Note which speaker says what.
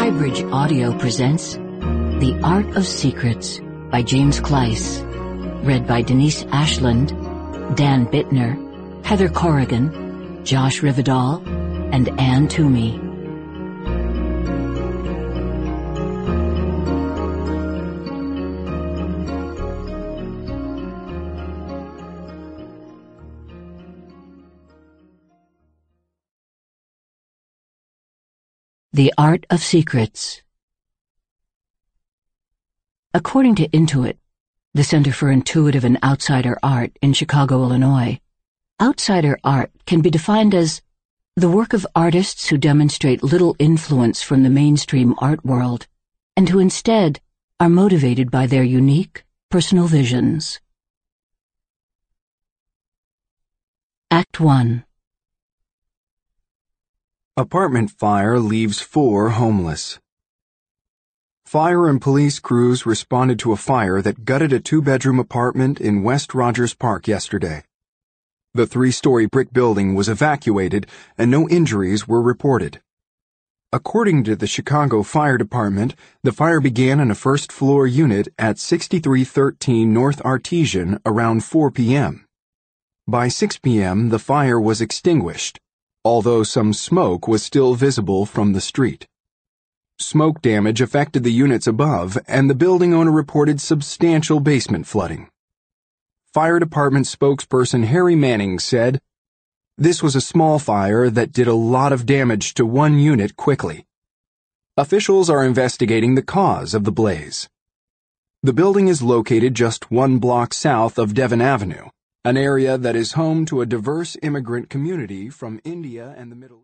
Speaker 1: Skybridge Audio presents The Art of Secrets by James Kleiss. Read by Denise Ashland, Dan Bittner, Heather Corrigan, Josh Rivedal, and Anne Toomey. The Art of Secrets. According to Intuit, the Center for Intuitive and Outsider Art in Chicago, Illinois, outsider art can be defined as the work of artists who demonstrate little influence from the mainstream art world and who instead are motivated by their unique, personal visions. Act 1.
Speaker 2: Apartment fire leaves 4 homeless. Fire and police crews responded to a fire that gutted a 2-bedroom apartment in West Rogers Park yesterday. The 3-story brick building was evacuated and no injuries were reported. According to the Chicago Fire Department, the fire began in a first-floor unit at 6313 North Artesian around 4 p.m. By 6 p.m., the fire was extinguished, although some smoke was still visible from the street. Smoke damage affected the units above, and the building owner reported substantial basement flooding. Fire Department spokesperson Harry Manning said, "This was a small fire that did a lot of damage to one unit quickly. Officials are investigating the cause of the blaze." The building is located just 1 block south of Devon Avenue, an area that is home to a diverse immigrant community from India and the Middle East.